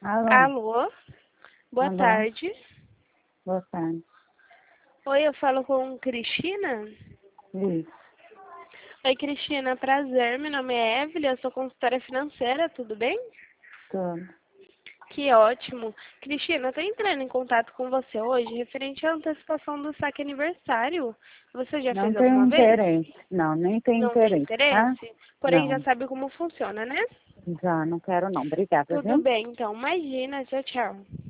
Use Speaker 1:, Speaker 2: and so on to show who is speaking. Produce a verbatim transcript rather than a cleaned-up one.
Speaker 1: Alô,
Speaker 2: Alô, boa
Speaker 1: alô,
Speaker 2: tarde.
Speaker 1: boa tarde.
Speaker 2: Oi, eu falo com Cristina?
Speaker 1: Isso,
Speaker 2: Oi, Cristina, prazer. Meu nome é Evelyn, eu sou consultora financeira, tudo bem?
Speaker 1: tudo.
Speaker 2: Que ótimo. Cristina, eu tô entrando em contato com você hoje referente à antecipação do saque aniversário. Você já
Speaker 1: Não
Speaker 2: fez
Speaker 1: tem
Speaker 2: alguma vez?
Speaker 1: interesse. Não, nem tem
Speaker 2: Não tem
Speaker 1: interesse, tá?
Speaker 2: interesse? Porém, já
Speaker 1: Não,
Speaker 2: sabe como funciona, né?
Speaker 1: já não quero não. Obrigada,
Speaker 2: Tudo
Speaker 1: viu?
Speaker 2: bem, então. Imagina, tchau, tchau.